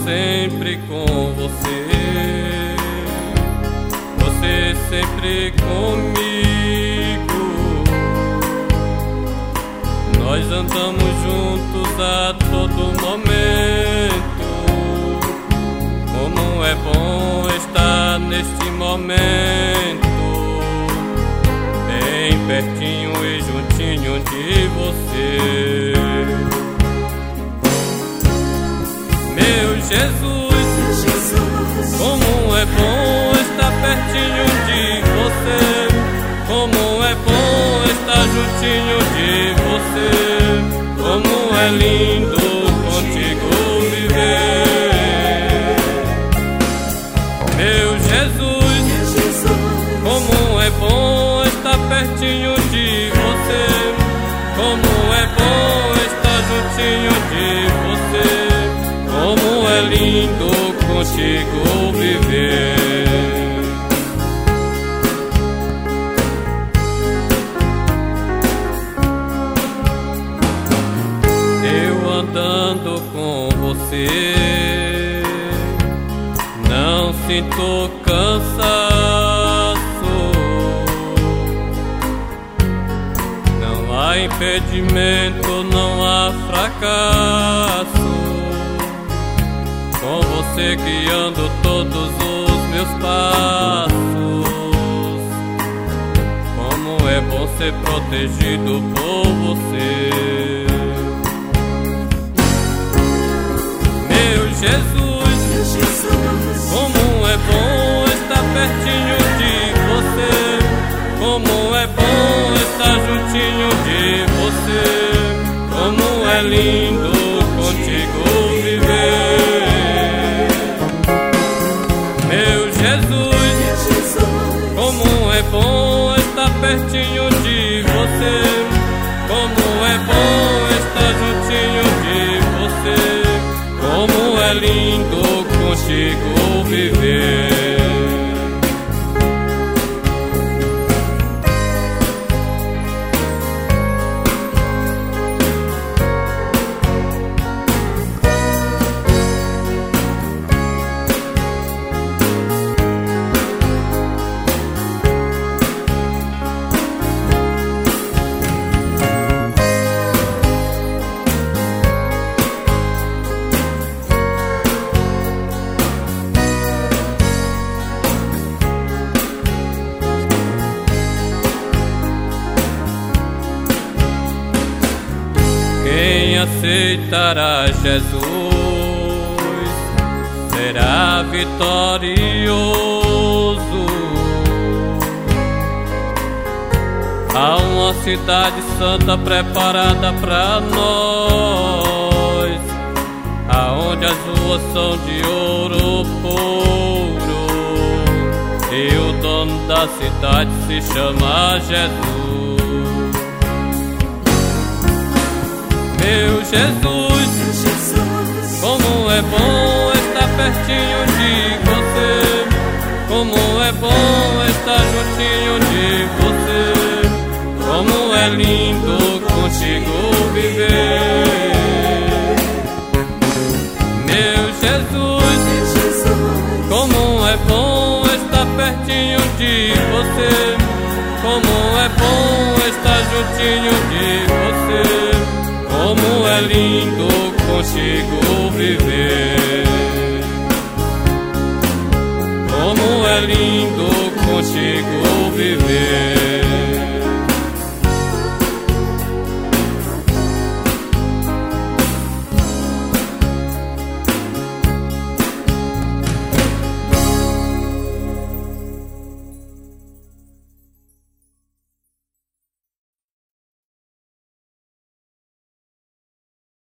sempre com você, você sempre comigo. Nós andamos juntos a todo momento. Como é bom estar neste momento, bem pertinho e juntinho de você. Meu Jesus, como é bom estar pertinho de você. Como é bom estar juntinho de você. Como é lindo contigo viver. Meu Jesus, como é bom estar pertinho de você. Como é bom estar juntinho de você. Como é lindo contigo viver. Eu andando com você, não sinto cansaço. Não há impedimento, não há fracasso. Com você guiando todos os meus passos. Como é bom ser protegido por você. Meu Jesus, como é bom estar pertinho de você. Como é bom estar juntinho de você. Como é lindo contigo viver. Meu Jesus, como é bom estar pertinho de você. Como é bom estar juntinho de você. Como é lindo contigo viver. Quem aceitará Jesus será vitorioso. Há uma cidade santa preparada para nós, aonde as ruas são de ouro puro, e o dono da cidade se chama Jesus. Meu Jesus, como é bom estar pertinho de você. Como é bom estar juntinho de você. Como é lindo contigo viver. Meu Jesus, como é bom estar pertinho de você. Como é bom estar juntinho de você. Como é lindo contigo viver. Como é lindo contigo viver.